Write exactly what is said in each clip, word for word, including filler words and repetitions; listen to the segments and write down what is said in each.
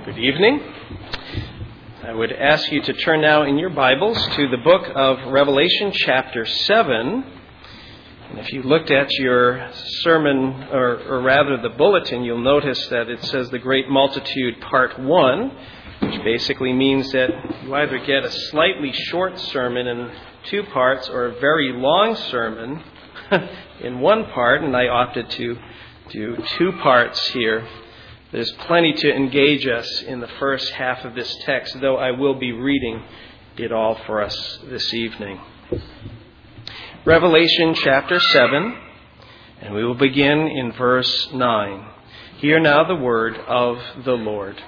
Good evening. I would ask you to turn now in your Bibles to the book of Revelation chapter seven. And if you looked at your sermon, or, or rather the bulletin, you'll notice that it says the Great Multitude Part one, which basically means that you either get a slightly short sermon in two parts or a very long sermon in one part, and I opted to do two parts here. There's plenty to engage us in the first half of this text, though I will be reading it all for us this evening. Revelation chapter seven, and we will begin in verse nine. Hear now the word of the Lord.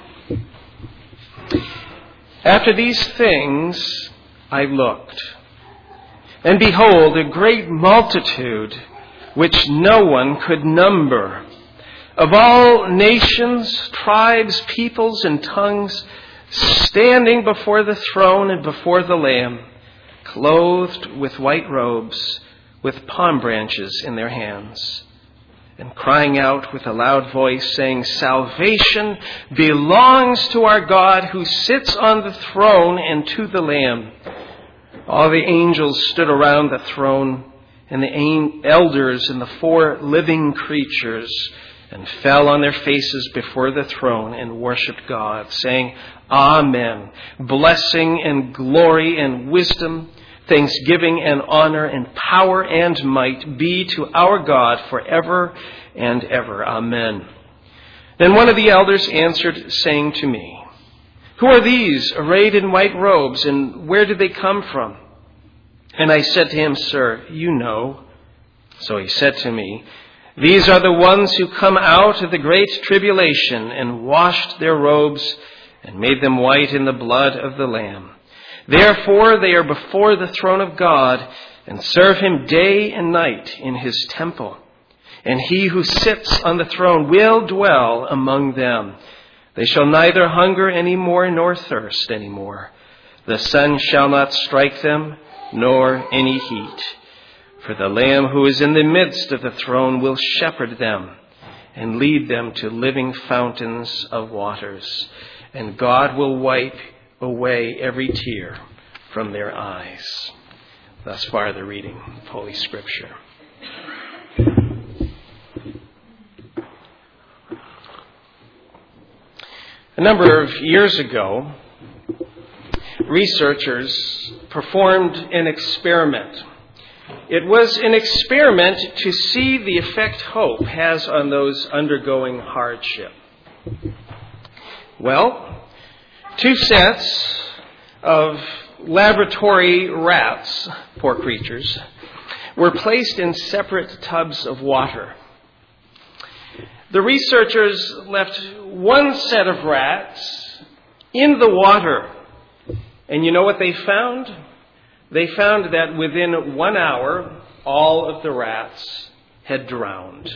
After these things I looked, and behold, a great multitude, which no one could number, of all nations, tribes, peoples, and tongues, standing before the throne and before the Lamb, clothed with white robes, with palm branches in their hands, and crying out with a loud voice, saying, Salvation belongs to our God who sits on the throne and to the Lamb. All the angels stood around the throne, and the elders and the four living creatures, and fell on their faces before the throne and worshipped God, saying, Amen. Blessing and glory and wisdom, thanksgiving and honor and power and might be to our God forever and ever. Amen. Then one of the elders answered, saying to me, Who are these arrayed in white robes, and where did they come from? And I said to him, Sir, you know. So he said to me, These are the ones who come out of the great tribulation and washed their robes and made them white in the blood of the Lamb. Therefore they are before the throne of God and serve him day and night in his temple. And he who sits on the throne will dwell among them. They shall neither hunger any more nor thirst any more. The sun shall not strike them, nor any heat. For the Lamb who is in the midst of the throne will shepherd them and lead them to living fountains of waters. And God will wipe away every tear from their eyes. Thus far the reading of Holy Scripture. A number of years ago, researchers performed an experiment. It was an experiment to see the effect hope has on those undergoing hardship. Well, two sets of laboratory rats, poor creatures, were placed in separate tubs of water. The researchers left one set of rats in the water. And you know what they found? They found that within one hour, all of the rats had drowned.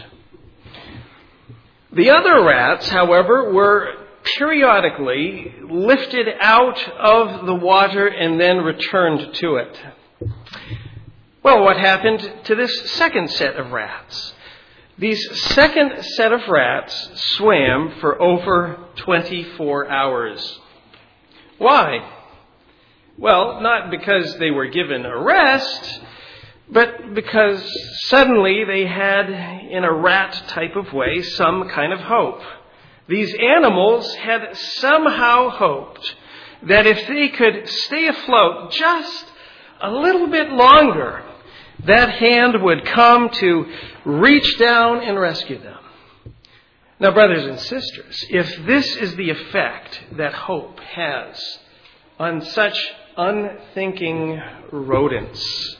The other rats, however, were periodically lifted out of the water and then returned to it. Well, what happened to this second set of rats? These second set of rats swam for over twenty-four hours. Why? Well, not because they were given a rest, but because suddenly they had, in a rat type of way, some kind of hope. These animals had somehow hoped that if they could stay afloat just a little bit longer, that hand would come to reach down and rescue them. Now, brothers and sisters, if this is the effect that hope has on such unthinking rodents,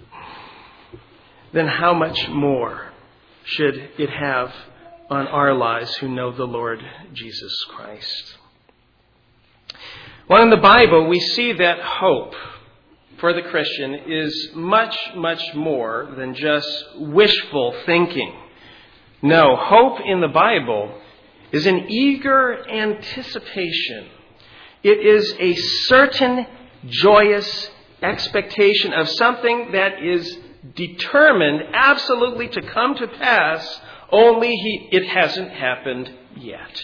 then how much more should it have on our lives who know the Lord Jesus Christ? Well, in the Bible, we see that hope for the Christian is much, much more than just wishful thinking. No, hope in the Bible is an eager anticipation. It is a certain joyous expectation of something that is determined absolutely to come to pass, only he, it hasn't happened yet.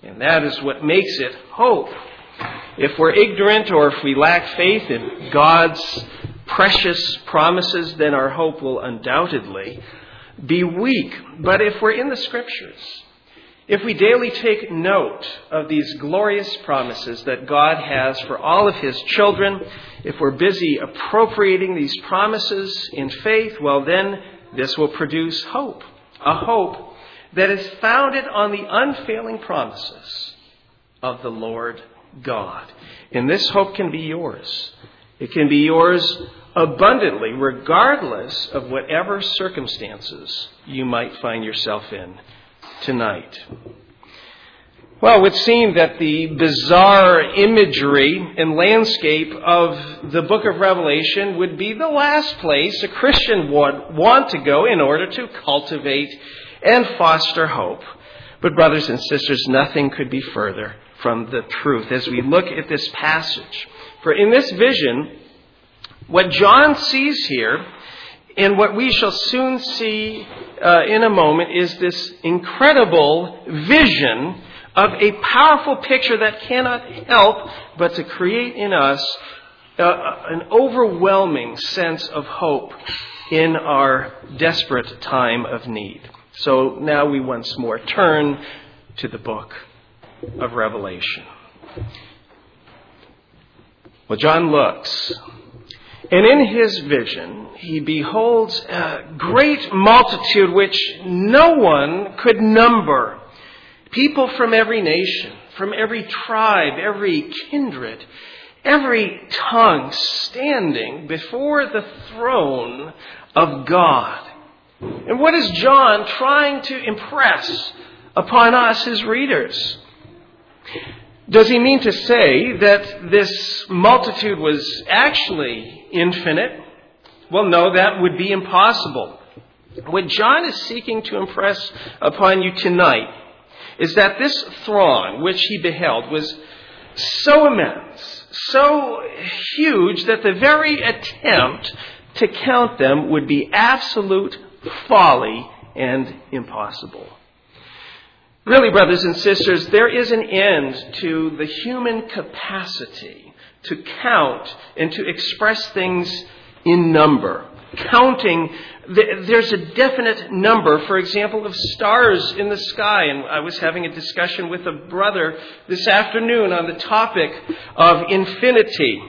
And that is what makes it hope. If we're ignorant or if we lack faith in God's precious promises, then our hope will undoubtedly be weak. But if we're in the Scriptures, if we daily take note of these glorious promises that God has for all of His children, if we're busy appropriating these promises in faith, well then this will produce hope. A hope that is founded on the unfailing promises of the Lord God. And this hope can be yours. It can be yours abundantly, regardless of whatever circumstances you might find yourself in tonight. Well, it would seem that the bizarre imagery and landscape of the book of Revelation would be the last place a Christian would want to go in order to cultivate and foster hope. But brothers and sisters, nothing could be further from the truth as we look at this passage. For in this vision, what John sees here, and what we shall soon see uh, in a moment, is this incredible vision of a powerful picture that cannot help but to create in us uh, an overwhelming sense of hope in our desperate time of need. So now we once more turn to the book of Revelation. Well, John looks, and in his vision, he beholds a great multitude which no one could number. People from every nation, from every tribe, every kindred, every tongue standing before the throne of God. And what is John trying to impress upon us, his readers? Does he mean to say that this multitude was actually infinite? Well, no, that would be impossible. What John is seeking to impress upon you tonight is that this throng which he beheld was so immense, so huge, that the very attempt to count them would be absolute folly and impossible. Really, brothers and sisters, there is an end to the human capacity to count and to express things in number. Counting, there's a definite number, for example, of stars in the sky. And I was having a discussion with a brother this afternoon on the topic of infinity.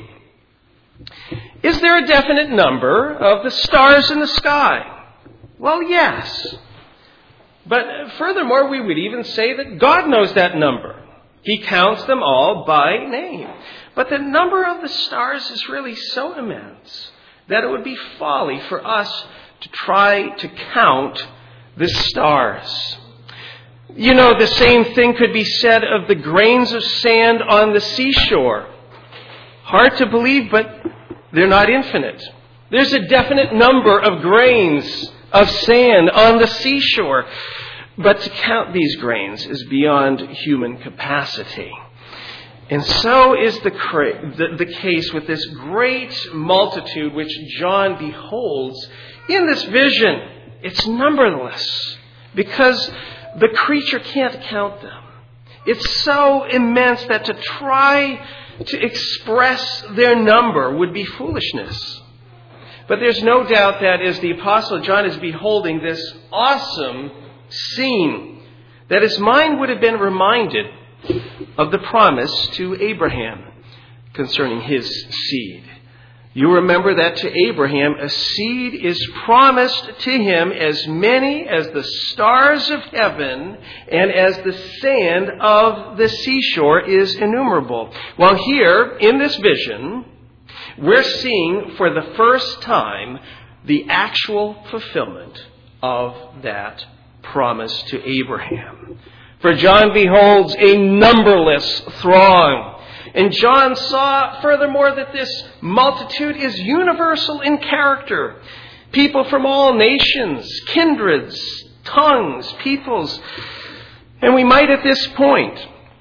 Is there a definite number of the stars in the sky? Well, yes. But furthermore, we would even say that God knows that number. He counts them all by name. But the number of the stars is really so immense that it would be folly for us to try to count the stars. You know, the same thing could be said of the grains of sand on the seashore. Hard to believe, but they're not infinite. There's a definite number of grains of sand on the seashore. But to count these grains is beyond human capacity. And so is the, the, the case with this great multitude which John beholds in this vision. It's numberless because the creature can't count them. It's so immense that to try to express their number would be foolishness. But there's no doubt that as the Apostle John is beholding this awesome scene, that his mind would have been reminded of the promise to Abraham concerning his seed. You remember that to Abraham a seed is promised to him as many as the stars of heaven and as the sand of the seashore is innumerable. Well, here in this vision, we're seeing for the first time the actual fulfillment of that promise to Abraham. For John beholds a numberless throng. And John saw, furthermore, that this multitude is universal in character. People from all nations, kindreds, tongues, peoples. And we might at this point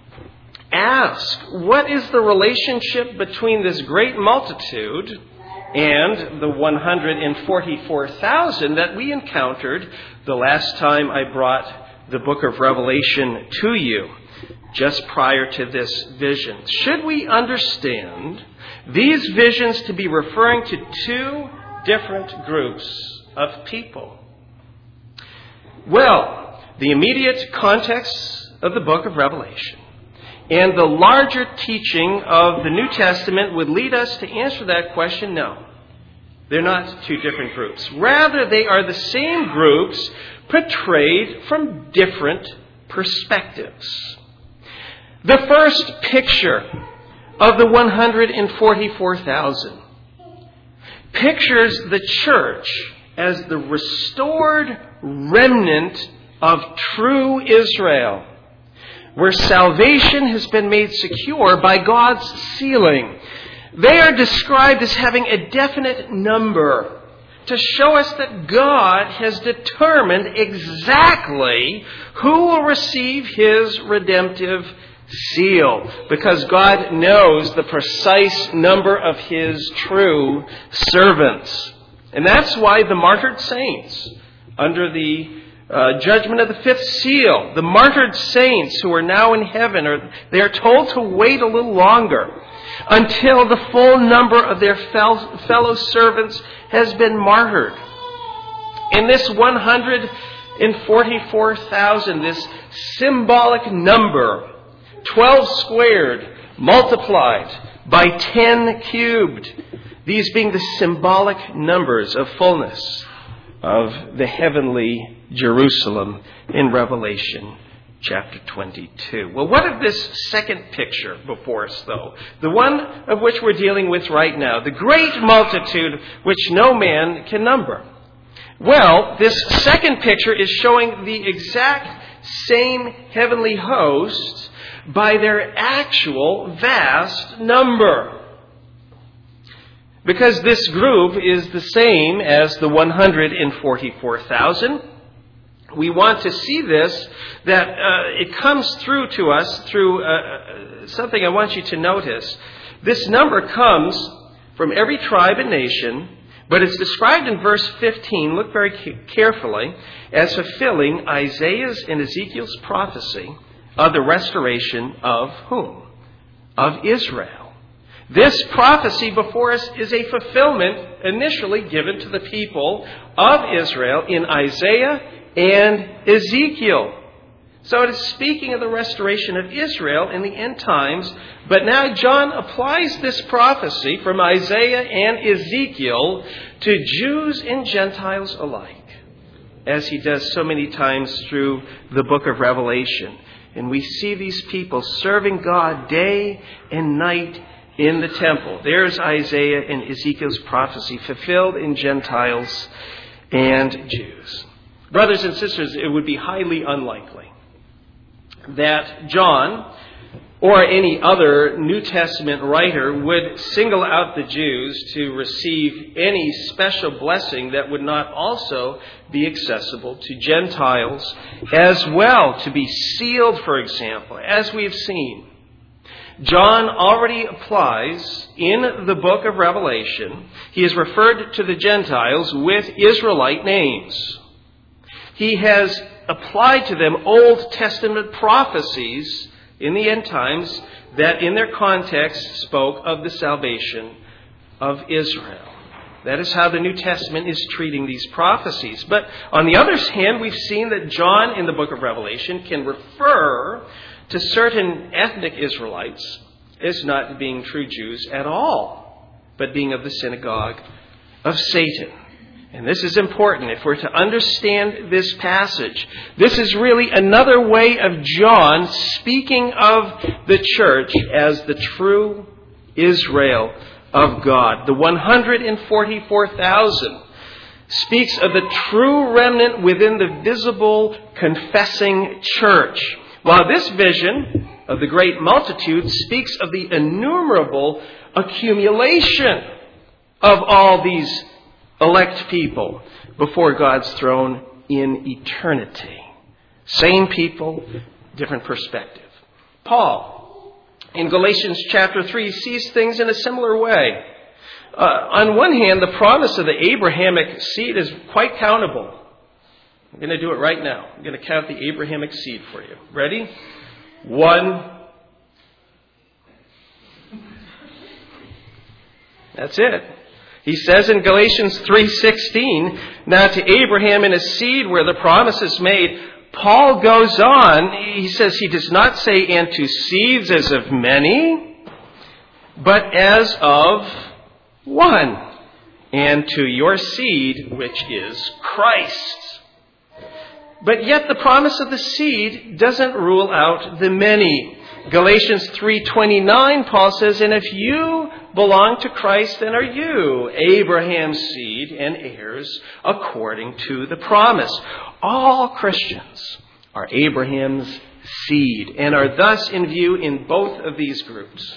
ask, what is the relationship between this great multitude and the one hundred forty-four thousand that we encountered the last time I brought the book of Revelation to you? just prior to this vision. Should we understand these visions to be referring to two different groups of people? Well, the immediate context of the book of Revelation and the larger teaching of the New Testament would lead us to answer that question, no. They're not two different groups. Rather, they are the same groups portrayed from different perspectives. The first picture of the one hundred forty-four thousand pictures the church as the restored remnant of true Israel, where salvation has been made secure by God's sealing. They are described as having a definite number to show us that God has determined exactly who will receive His redemptive seal, because God knows the precise number of His true servants. And that's why the martyred saints, under the uh, judgment of the fifth seal, the martyred saints who are now in heaven, are they are told to wait a little longer until the full number of their fel- fellow servants has been martyred. In this one hundred forty-four thousand, this symbolic number, twelve squared, multiplied by ten cubed, these being the symbolic numbers of fullness of the heavenly Jerusalem in Revelation chapter twenty-two. Well, what of this second picture before us, though? The one of which we're dealing with right now, the great multitude which no man can number. Well, this second picture is showing the exact same heavenly host by their actual vast number. Because this group is the same as the one hundred forty-four thousand, we want to see this, that uh, it comes through to us through uh, something I want you to notice. This number comes from every tribe and nation, but it's described in verse fifteen, look very carefully, as fulfilling Isaiah's and Ezekiel's prophecy of the restoration of whom? Of Israel. This prophecy before us is a fulfillment initially given to the people of Israel in Isaiah and Ezekiel. So it is speaking of the restoration of Israel in the end times, but now John applies this prophecy from Isaiah and Ezekiel to Jews and Gentiles alike, as he does so many times through the book of Revelation. And we see these people serving God day and night in the temple. There's Isaiah and Ezekiel's prophecy fulfilled in Gentiles and Jews. Brothers and sisters, it would be highly unlikely that John or any other New Testament writer would single out the Jews to receive any special blessing that would not also be accessible to Gentiles as well, to be sealed, for example, as we've seen. John already applies in the book of Revelation. He has referred to the Gentiles with Israelite names. He has applied to them Old Testament prophecies in the end times that in their context spoke of the salvation of Israel. That is how the New Testament is treating these prophecies. But on the other hand, we've seen that John in the book of Revelation can refer to certain ethnic Israelites as not being true Jews at all, but being of the synagogue of Satan. And this is important if we're to understand this passage. This is really another way of John speaking of the church as the true Israel of God. The one hundred forty-four thousand speaks of the true remnant within the visible confessing church, while this vision of the great multitude speaks of the innumerable accumulation of all these elect people before God's throne in eternity. Same people, different perspective. Paul, in Galatians chapter three, sees things in a similar way. Uh, on one hand, the promise of the Abrahamic seed is quite countable. I'm going to do it right now. I'm going to count the Abrahamic seed for you. Ready? One. That's it. He says in Galatians three sixteen, now to Abraham and his seed where the promise is made. Paul goes on, he says he does not say and to seeds as of many, but as of one, and to your seed, which is Christ. But yet the promise of the seed doesn't rule out the many. Galatians three twenty-nine, Paul says, and if you belong to Christ, then are you Abraham's seed and heirs according to the promise. All Christians are Abraham's seed and are thus in view in both of these groups.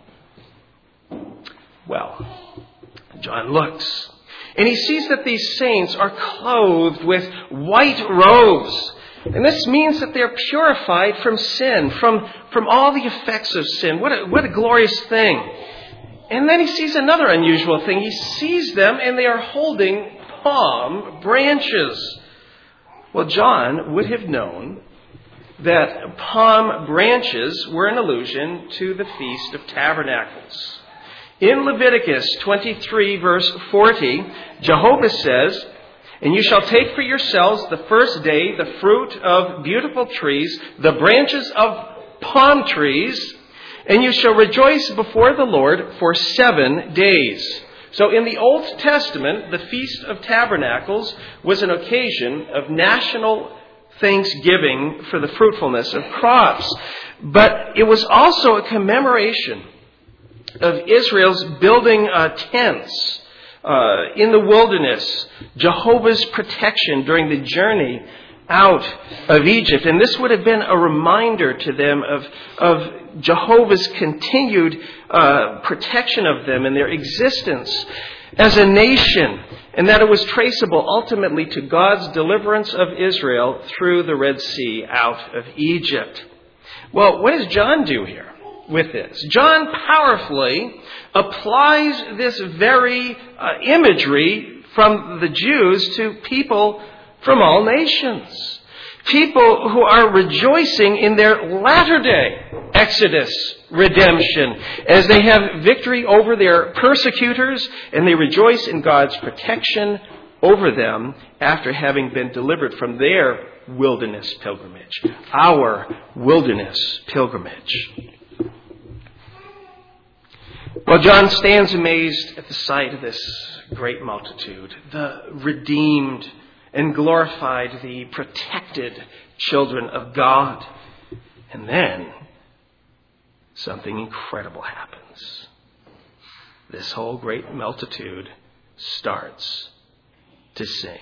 Well, John looks and he sees that these saints are clothed with white robes. And this means that they're purified from sin, from, from all the effects of sin. What a, what a glorious thing. And then he sees another unusual thing. He sees them and they are holding palm branches. Well, John would have known that palm branches were an allusion to the Feast of Tabernacles. In Leviticus twenty-three, verse forty, Jehovah says, and you shall take for yourselves the first day the fruit of beautiful trees, the branches of palm trees, and you shall rejoice before the Lord for seven days. So in the Old Testament, the Feast of Tabernacles was an occasion of national thanksgiving for the fruitfulness of crops. But it was also a commemoration of Israel's building uh, tents uh, in the wilderness, Jehovah's protection during the journey out of Egypt. And this would have been a reminder to them of, of Jehovah's continued uh, protection of them and their existence as a nation, and that it was traceable ultimately to God's deliverance of Israel through the Red Sea out of Egypt. Well, what does John do here with this? John powerfully applies this very uh, imagery from the Jews to people from all nations. People who are rejoicing in their latter-day Exodus redemption as they have victory over their persecutors and they rejoice in God's protection over them after having been delivered from their wilderness pilgrimage, our wilderness pilgrimage. Well, John stands amazed at the sight of this great multitude, the redeemed and glorified, the protected children of God. And then something incredible happens. This whole great multitude starts to sing.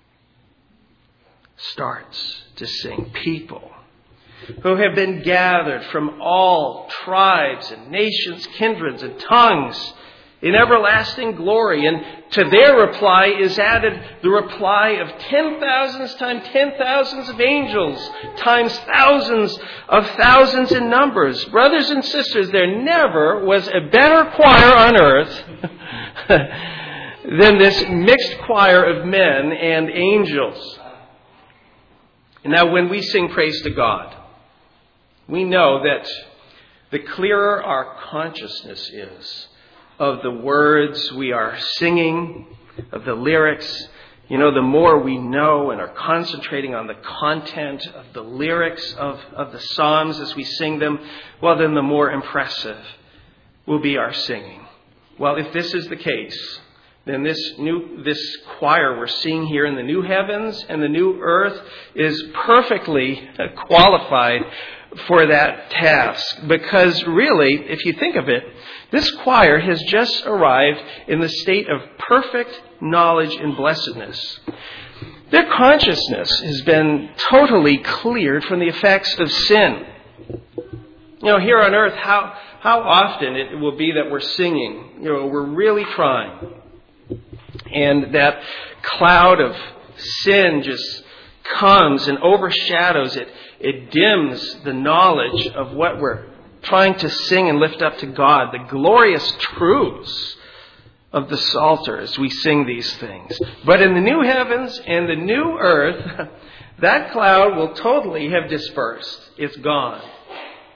Starts to sing. People who have been gathered from all tribes and nations, kindreds and tongues in everlasting glory. And to their reply is added the reply of ten thousands times ten thousands of angels times thousands of thousands in numbers. Brothers and sisters, there never was a better choir on earth than this mixed choir of men and angels. And now when we sing praise to God, we know that the clearer our consciousness is of the words we are singing, of the lyrics, you know, the more we know and are concentrating on the content of the lyrics of, of the Psalms as we sing them, well, then the more impressive will be our singing. Well, if this is the case, then this new this choir we're seeing here in the new heavens and the new earth is perfectly qualified for that task. Because really, if you think of it, this choir has just arrived in the state of perfect knowledge and blessedness. Their consciousness has been totally cleared from the effects of sin. You know, here on earth, how how often it will be that we're singing, you know, we're really trying, and that cloud of sin just comes and overshadows it. It dims the knowledge of what we're trying to sing and lift up to God, the glorious truths of the Psalter as we sing these things. But in the new heavens and the new earth, that cloud will totally have dispersed. It's gone.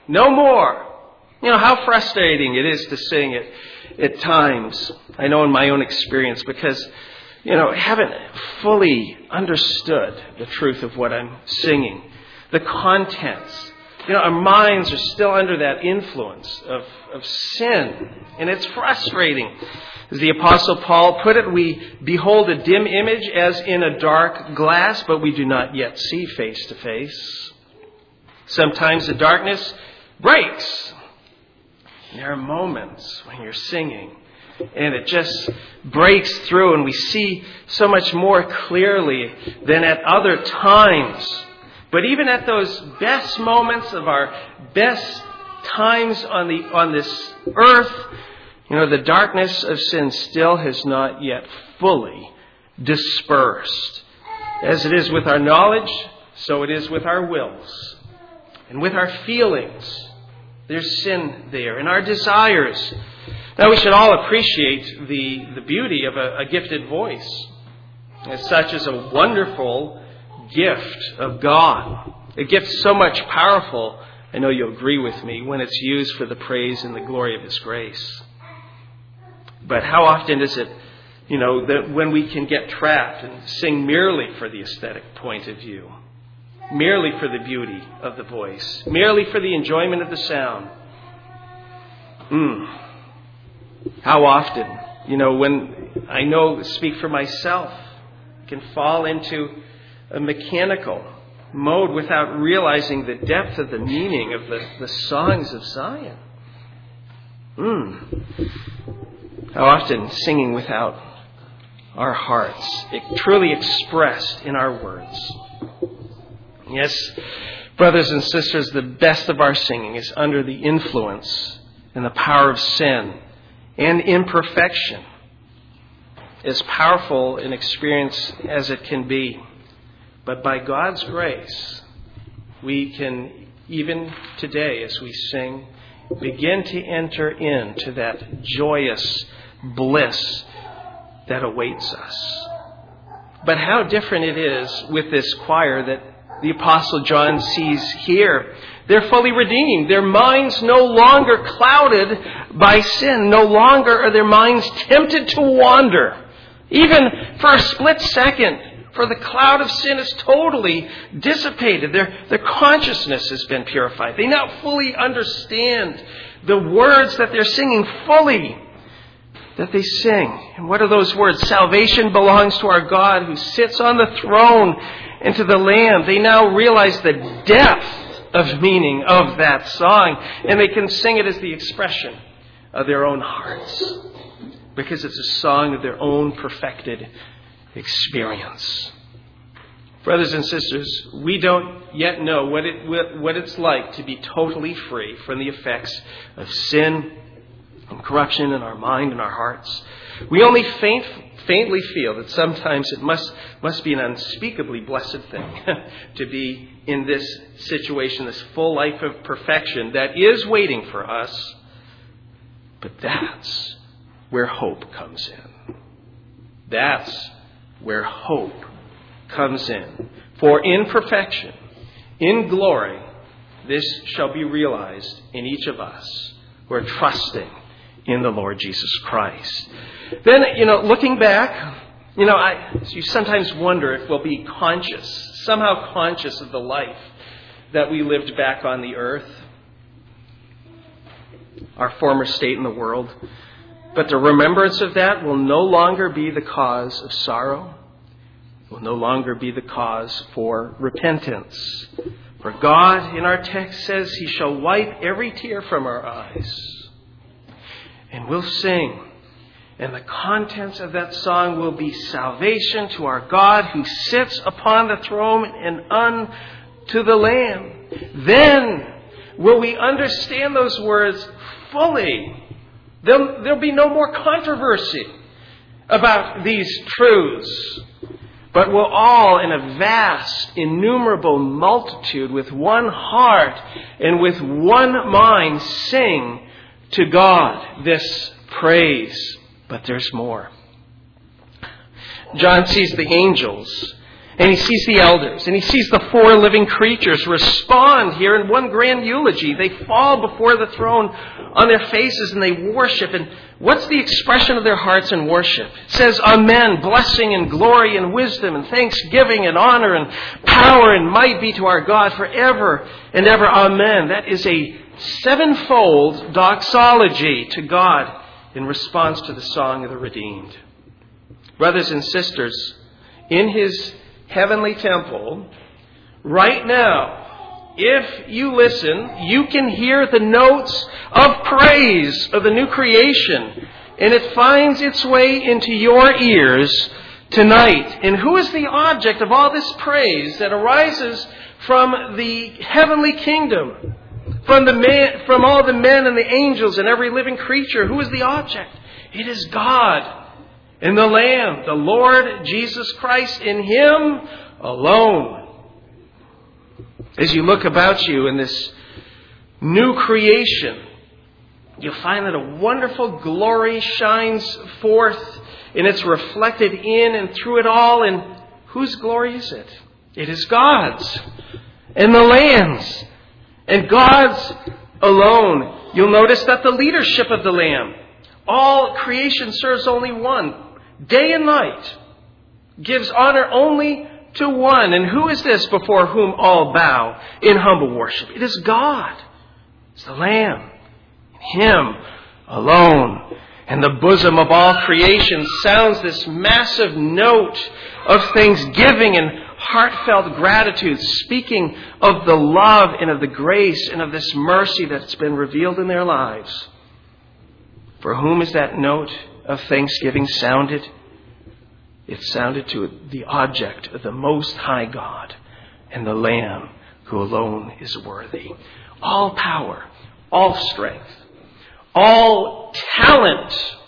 No more. You know, how frustrating it is to sing it at times. I know in my own experience because, you know, I haven't fully understood the truth of what I'm singing. The contents. You know, our minds are still under that influence of, of sin. And it's frustrating. As the Apostle Paul put it, we behold a dim image as in a dark glass, but we do not yet see face to face. Sometimes the darkness breaks. There are moments when you're singing and it just breaks through and we see so much more clearly than at other times. But even at those best moments of our best times on the on this earth, you know, the darkness of sin still has not yet fully dispersed. As it is with our knowledge, so it is with our wills. And with our feelings, there's sin there. And our desires. Now we should all appreciate the, the beauty of a, a gifted voice. As such is a wonderful gift of God. A gift so much powerful, I know you'll agree with me, when it's used for the praise and the glory of His grace. But how often is it, you know, that when we can get trapped and sing merely for the aesthetic point of view, merely for the beauty of the voice, merely for the enjoyment of the sound? Mm. How often, you know, when I know, speak for myself, I can fall into a mechanical mode without realizing the depth of the meaning of the, the songs of Zion. Mm. How often singing without our hearts, it truly expressed in our words. Yes, brothers and sisters, the best of our singing is under the influence and the power of sin and imperfection. As powerful an experience as it can be. But by God's grace, we can, even today as we sing, begin to enter into that joyous bliss that awaits us. But how different it is with this choir that the Apostle John sees here. They're fully redeemed. Their minds no longer clouded by sin. No longer are their minds tempted to wander. Even for a split second. For the cloud of sin is totally dissipated. Their, their consciousness has been purified. They now fully understand the words that they're singing fully. That they sing. And what are those words? Salvation belongs to our God who sits on the throne and to the Lamb. They now realize the depth of meaning of that song. And they can sing it as the expression of their own hearts. Because it's a song of their own perfected experience. Brothers and sisters, we don't yet know what it what it's like to be totally free from the effects of sin and corruption in our mind and our hearts. We only faint, faintly feel that sometimes it must must be an unspeakably blessed thing to be in this situation, this full life of perfection that is waiting for us. But that's where hope comes in. That's where hope comes in. For in perfection, in glory, this shall be realized in each of us who are trusting in the Lord Jesus Christ. Then, you know, looking back, you know, I, you sometimes wonder if we'll be conscious, somehow conscious of the life that we lived back on the earth, our former state in the world. But the remembrance of that will no longer be the cause of sorrow, will no longer be the cause for repentance. For God, in our text, says He shall wipe every tear from our eyes. And we'll sing. And the contents of that song will be salvation to our God who sits upon the throne and unto the Lamb. Then will we understand those words fully. There'll, there'll be no more controversy about these truths. But we'll all, in a vast, innumerable multitude, with one heart and with one mind, sing to God this praise. But there's more. John sees the angels And he sees the elders, and he sees the four living creatures respond here in one grand eulogy. They fall before the throne on their faces and they worship. And what's the expression of their hearts in worship? It says, Amen, blessing and glory and wisdom and thanksgiving and honor and power and might be to our God forever and ever. Amen. That is a sevenfold doxology to God in response to the song of the redeemed. Brothers and sisters, in his heavenly temple, right now, if you listen, you can hear the notes of praise of the new creation, and it finds its way into your ears tonight. And who is the object of all this praise that arises from the heavenly kingdom, from the man, from all the men and the angels and every living creature? Who is the object? It is God. And the Lamb, the Lord Jesus Christ, in Him alone. As you look about you in this new creation, you'll find that a wonderful glory shines forth, and it's reflected in and through it all. And whose glory is it? It is God's and the Lamb's, and God's alone. You'll notice that the leadership of the Lamb, all creation serves only one. Day and night gives honor only to one. And who is this before whom all bow in humble worship? It is God. It's the Lamb. Him alone. And the bosom of all creation sounds this massive note of thanksgiving and heartfelt gratitude, speaking of the love and of the grace and of this mercy that's been revealed in their lives. For whom is that note of thanksgiving sounded? It sounded to the object of the Most High God and the Lamb who alone is worthy. All power, all strength, all talent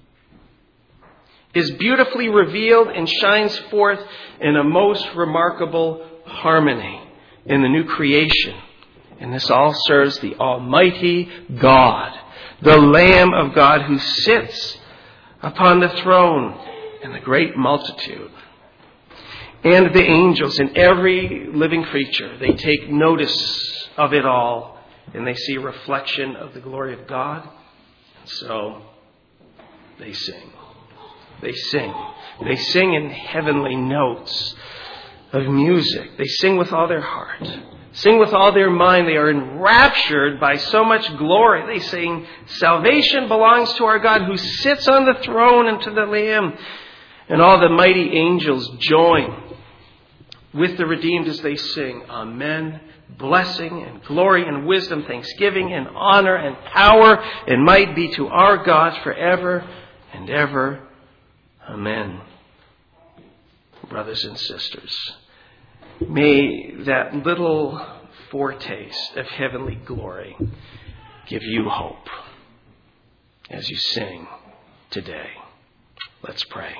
is beautifully revealed and shines forth in a most remarkable harmony in the new creation. And this all serves the Almighty God, the Lamb of God who sits upon the throne, and the great multitude and the angels and every living creature. They take notice of it all, and they see a reflection of the glory of God. And so they sing. They sing. They sing in heavenly notes of music. They sing with all their heart. Sing with all their mind. They are enraptured by so much glory. They sing, salvation belongs to our God who sits on the throne and to the Lamb. And all the mighty angels join with the redeemed as they sing, Amen, blessing and glory and wisdom, thanksgiving and honor and power and might be to our God forever and ever. Amen. Brothers and sisters, may that little foretaste of heavenly glory give you hope as you sing today. Let's pray.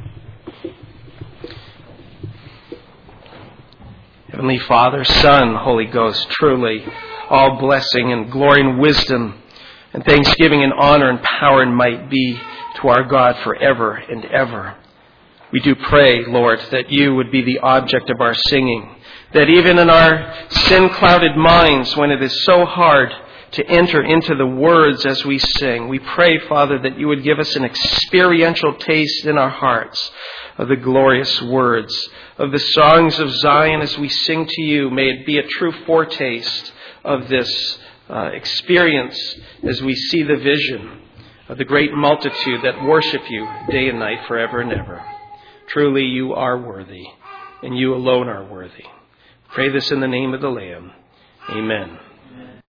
Heavenly Father, Son, Holy Ghost, truly all blessing and glory and wisdom and thanksgiving and honor and power and might be to our God forever and ever. We do pray, Lord, that you would be the object of our singing, that even in our sin-clouded minds, when it is so hard to enter into the words as we sing, we pray, Father, that you would give us an experiential taste in our hearts of the glorious words of the songs of Zion as we sing to you. May it be a true foretaste of this uh, experience as we see the vision of the great multitude that worship you day and night forever and ever. Truly you are worthy, and you alone are worthy. Pray this in the name of the Lamb. Amen.